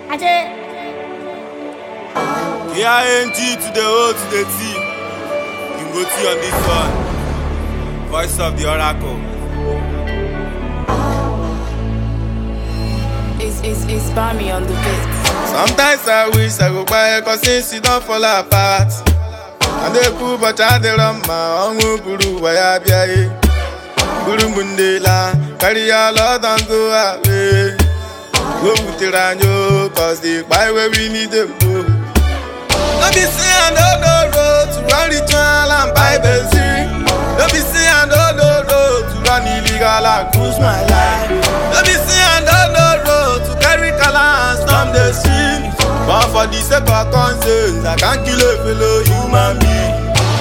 K-I-N-G to the O to the T. You can go T on this one. Voice of the Oracle. It's Bami on the beat. Sometimes I wish I go buy a cause since you don't fall apart. And they put but I dey run my own guru waya biaye. Guru Mundela, carry your Lord and go away. Go with the ranyo, cause they buy where we need them go. Don't be say I know no road to run ritual and buy benzene. Don't be say I know no road to run illegal and cruise my life. Don't be say I know no road to carry color and storm the street. But for the sake of conscience, I can't kill a fellow human being.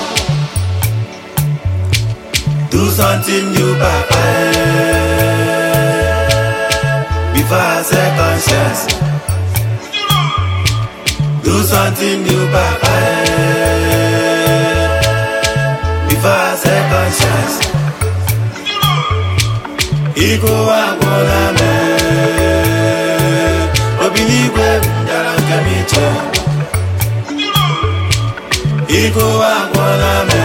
Do something new, Papa, before I say conscience. Do something new, Papa, before I say conscience. Iko wa bona me, obiligwe ndara kamiche. Iko wa bona me,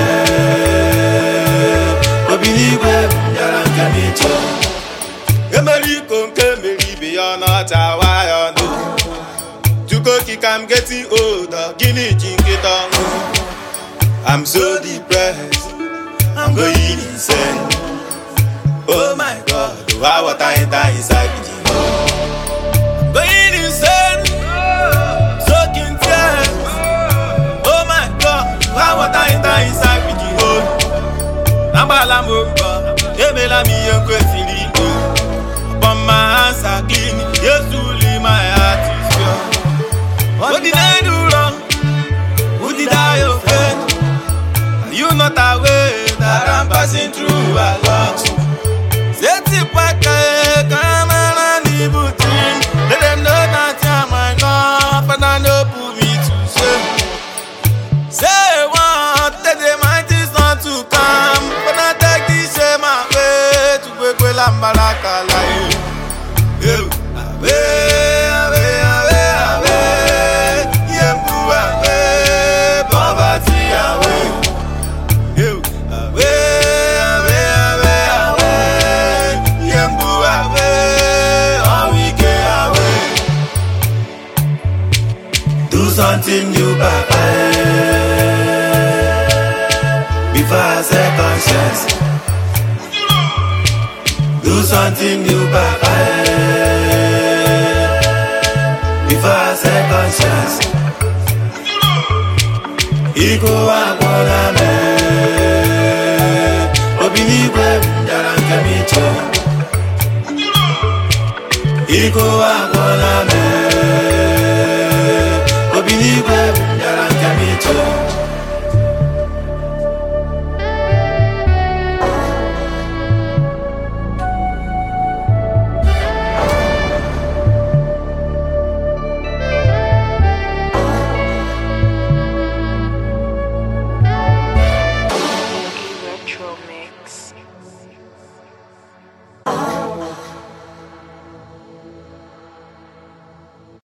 obiligwe ndara kamiche. Emeriko nke meribe ya na tawa ya no. Tuko I'm getting older, guinea jinkita. I'm so depressed, I'm going insane. Oh my God, why what I enter inside me? I'm going insane, soaking tears. Oh my God, why what I enter inside me? Nambala mumba, emela mi yonkwe filipo. Upon my hands are clean, yes to leave my heart is pure. What did I do wrong? Who did I offend? Are you not aware that I'm passing through a lot? Set it back, come and leave it. Let them know that I'm my God, but I know put me to shame. Say what, that the might is not to come, but I take this shame away to break with Lambaraka life. Do something new, Papa, before I say conscience. Do something new, Papa, before I say conscience. Iko wa bona me, obiligwe ndara kamiche. Iko wa bona me.